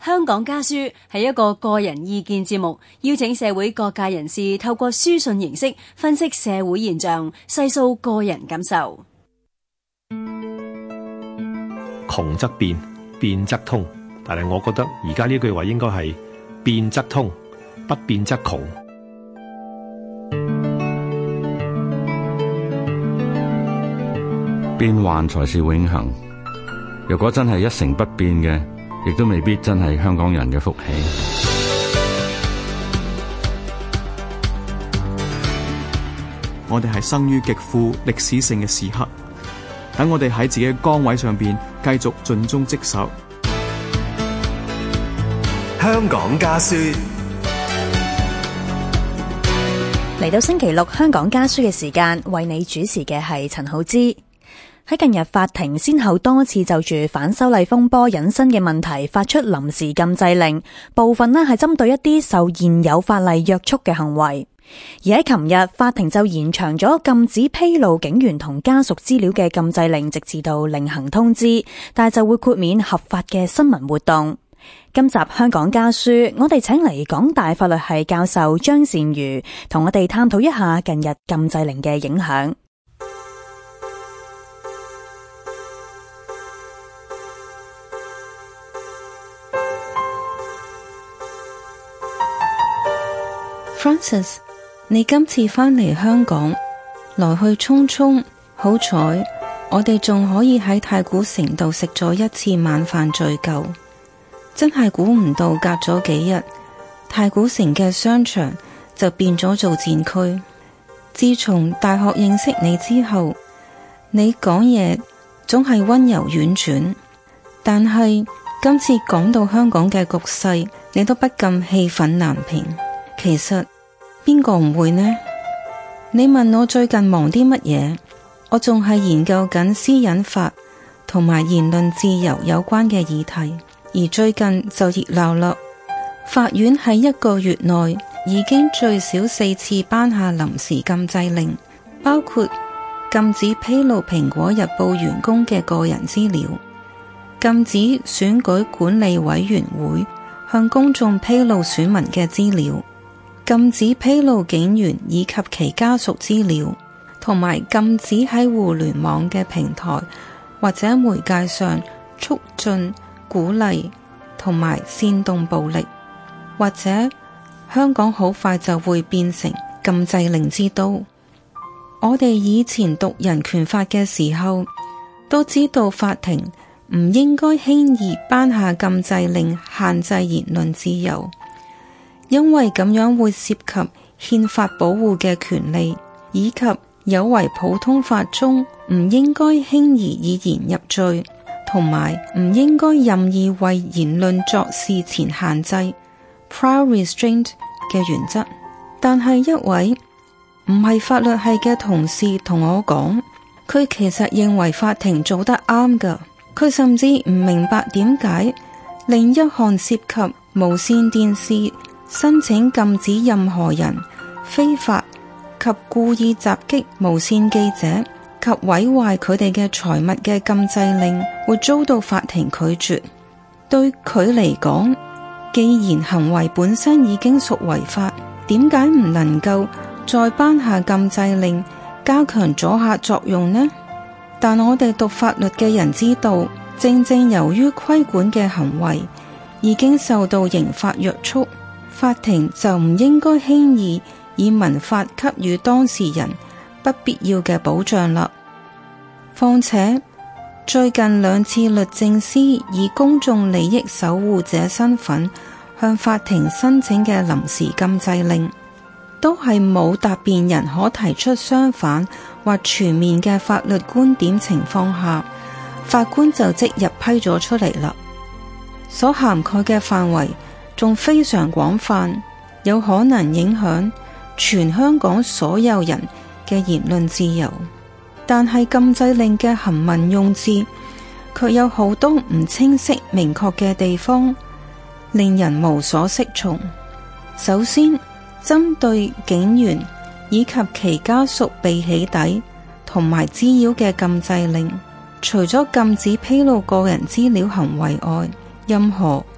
香港家書係一個個人意見節目，邀請社會各界人士透過書信形式分析社會現象，細數個人感受。 窮則變，變則通，但係我覺得而家呢句話應該係變則通，不變則窮。 變幻才是永恆。如果真係一成不變嘅，亦都未必真係香港人嘅福氣。 我哋係生於極富歷史性嘅時刻，等我哋喺自己嘅崗位上邊繼續盡忠職守。 香港家書嚟到星期六，香港家書嘅時間，為你主持嘅係陳浩之。喺近日，法庭先後多次就住反修例風波引申嘅問題發出臨時禁制令，部分係針對一啲受現有法例約束嘅行為。而喺琴日，法庭就延長咗禁止披露警員同家屬資料嘅禁制令，直至到另行通知，但係就會豁免合法嘅新聞活動。今集香港家書，我哋請嚟港大法律系教授張善瑜，同我哋探討一下近日禁制令嘅影響。 Francis， 你今次返嚟香港，來去匆匆，好彩我哋仲可以喺太古城度食咗一次晚飯聚舊。真係估唔到隔咗幾日，太古城嘅商場就變咗做戰區。自從大學認識你之後，你講嘢總係溫柔婉轉，但係今次講到香港嘅局勢，你都不禁氣憤難平。其實邊個唔會呢？你問我最近忙啲乜嘢，我仲係研究緊私隱法同埋言論自由有關嘅議題，而最近就熱鬧啦。法院喺1個月內已經最少4次頒下臨時禁制令，包括禁止披露蘋果日報員工嘅個人資料，禁止選舉管理委員會向公眾披露選民嘅資料，禁止披露警員以及其家屬資料，同埋禁止喺互聯網嘅平台或者媒介上促進、鼓勵同埋煽動暴力，或者香港好快就會變成禁制令之都。我哋以前讀人權法嘅時候，都知道法庭唔應該輕易頒下禁制令限制言論自由，因為咁樣會涉及憲法保護嘅權利，以及有違普通法中唔應該輕易以言入罪，同埋唔應該任意為言論作事前限制 prior restraint 嘅原則。但係一位唔係法律系嘅同事同我講，佢其實認為法庭做得啱㗎。佢甚至唔明白點解另一項涉及無線電視申請禁止任何人非法及故意襲擊無線記者及毀壞佢哋嘅財物嘅禁制令會遭到法庭拒絕。對佢嚟講，既然行為本身已經屬違法，點解唔能夠再頒下禁制令加強阻嚇作用呢？但我哋讀法律嘅人知道，正正由於規管嘅行為已經受到刑法約束，法庭就唔應該輕易以民法給予當事人不必要嘅保障啦。況且最近2次律政司以公眾利益守護者身份向法庭申請嘅臨時禁制令，都係冇答辯人可提出相反或全面嘅法律觀點情況下，法官就即日批咗出嚟啦。所涵蓋嘅範圍仲非常廣泛，有可能影響全香港所有人嘅言論自由。但係禁制令嘅行文用字卻有好多唔清晰明確嘅地方，令人無所適從。首先，針對警員以及其家屬被起底同埋滋擾嘅禁制令，除咗禁止披露個人資料行為外，任何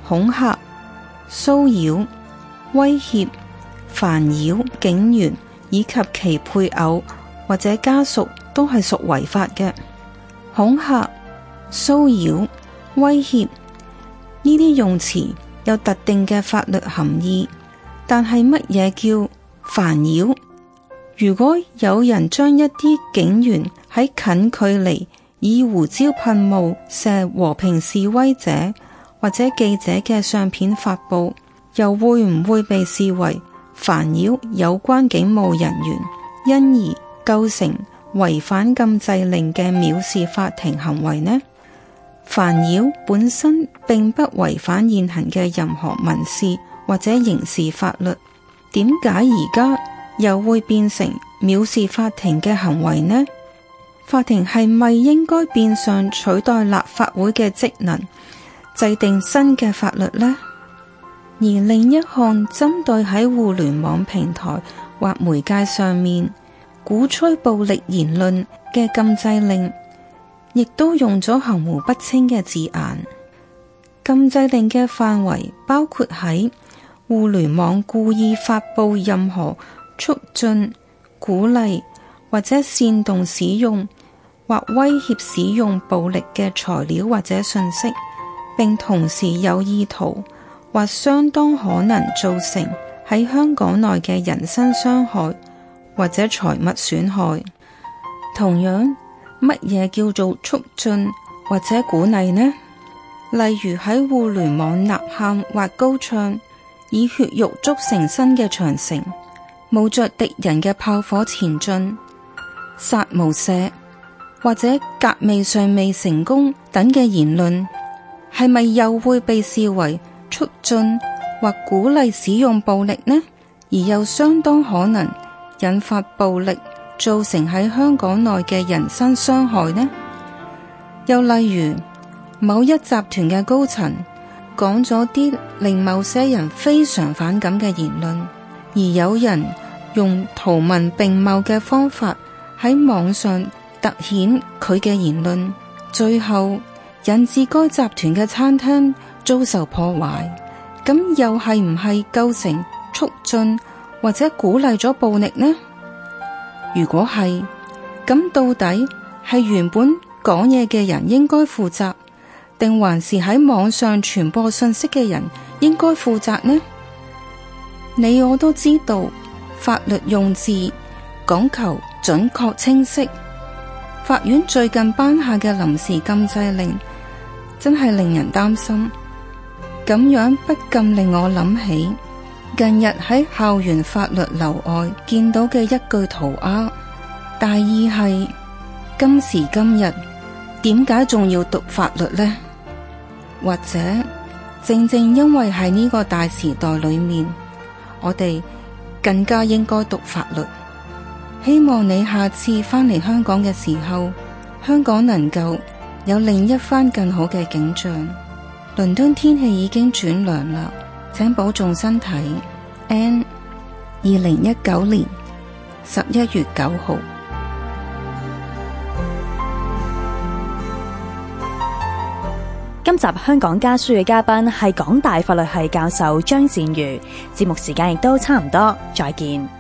恐嚇、騷擾、威脅、煩擾警員以及其配偶或者家屬都係屬違法嘅。恐嚇、騷擾、威脅呢啲用詞有特定嘅法律含義，但係乜嘢叫煩擾？如果有人將一啲警員喺近距離以胡椒噴霧射和平示威者或者記者嘅相片發佈，又會唔會被視為煩擾有關警務人員，因而構成違反禁制令嘅藐視法庭行為呢？煩擾本身並不違反現行嘅任何民事或者刑事法律，點解而家又會變成藐視法庭嘅行為呢？法庭係咪應該變相取代立法會嘅職能，制定新嘅法律呢？而另一項針對喺互聯網平台或媒介上面鼓吹暴力言論嘅禁制令，亦都用咗含糊不清嘅字眼。禁制令嘅範圍包括喺互聯網故意發布任何促進、鼓勵或者煽動使用或威脅使用暴力嘅材料或者信息，並同時有意圖或相當可能造成喺香港內嘅人身傷害或者財物損害。同樣，乜嘢叫做促進或者鼓勵呢？例如喺互聯網吶喊或高唱，以血肉築成新嘅長城，冒着敵人嘅炮火前進，殺無赦，或者革命尚未成功等嘅言論，係咪又會被視為促進或鼓勵使用暴力呢？而又相當可能引發暴力，造成喺香港內嘅人身傷害呢？又例如某一集團嘅高層講咗啲令某些人非常反感嘅言論，而有人用圖文並茂嘅方法喺網上突顯佢嘅言論，最後引致該集團嘅餐廳遭受破壞，咁又係唔係構成促進或者鼓勵咗暴力呢？如果係，咁到底係原本講嘢嘅人應該負責，定還是喺網上傳播信息嘅人應該負責呢？你我都知道，法律用字講求準確清晰。法院最近頒下嘅臨時禁制令，真係令人擔心。咁樣不禁令我諗起近日喺校園法律樓外見到嘅一句塗鴉，大意係今時今日點解仲要讀法律呢？或者正正因為喺呢個大時代裏面，我哋更加應該讀法律。希望你下次返嚟香港嘅時候，香港能夠有另一番更好嘅景象。倫敦天氣已經轉涼啦，請保重身體。N 2019年11月9號。 今集香港家書嘅嘉賓係港大法律系教授張善如，節目時間亦都差唔多，再見。